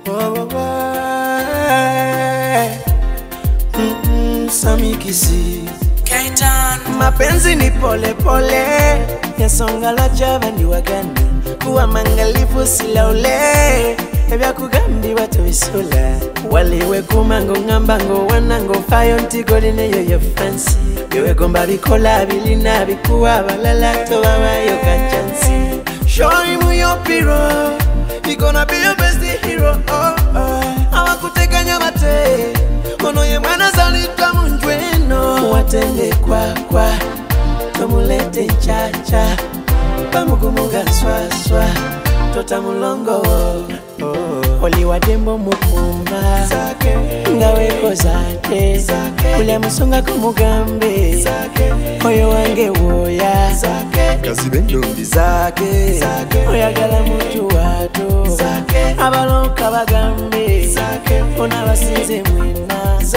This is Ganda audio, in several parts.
Sami Kisi Kaitan mapenzi ni pole pole yasonga la java ndi wagana kuwa mangalifu silaule ebya kugambi batobisula waliwe kumango ngambango wanango fayo ntigoli neyo ya fancy yewe gomba bikola bilina bikuwa balala tobabayo kachansi show him your hero, he gonna be your best hero. Awakutekanya bate ono ye mwana zalika munjweno watende kwa tomulete chacha pamukumuga swaswa tota mulongo oli wadembo mukuma ngaweko zake ule musonga kumugambe oyo wange woya Kazibendongi zake oyagala mutu wato abaloka bagambe ona basinze mwena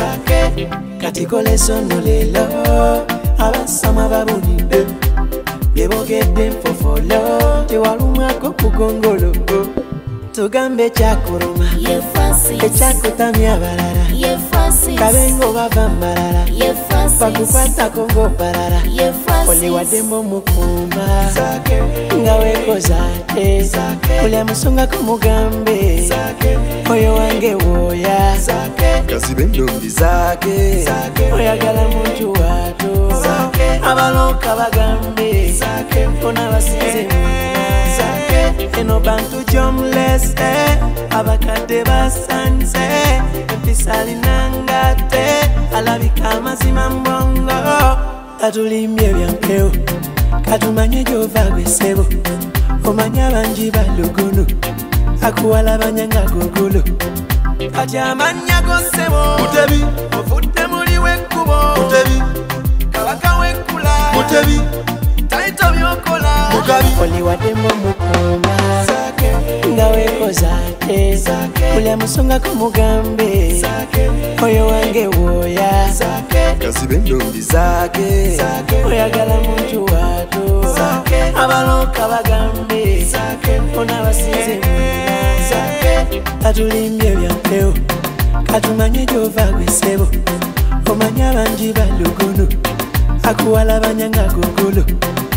kati kolesono lelo abasama babunide byebogedde mfofolo tewalumwako kugongolo tugambe kyakuruma ekyakutamya abalala kabengo bava mbalala bakukwatako ng'obalala oli wadembo mukuma nga wekozate oli amusonga kumugambe oyo wange woya Kazibendongi zake oyagala muntu wato abaloka bagambe ona basinze eno bantu jomeless abakadde basanze empisali nangate alabika amazima mbongo katulimbye byampewo katumanye gyova gwesebo omanya bangi balugulu akuwala banyanga gugulu kati amanya gosebo Mutebi ovudde muli wekkubo Mutebi kabaka wekkula Mutebi taito byokola Mugabi oli wadembo mukuma nga wekozate uli amusonga kumugambe oyo wange woya Kazibendongi zake oyagala muntu wato abaloka bagambe ona basinze mwena katulimbye byampewo katumanye gyova gwesebo omanya bangi balugulu akuwala banyanga gugulu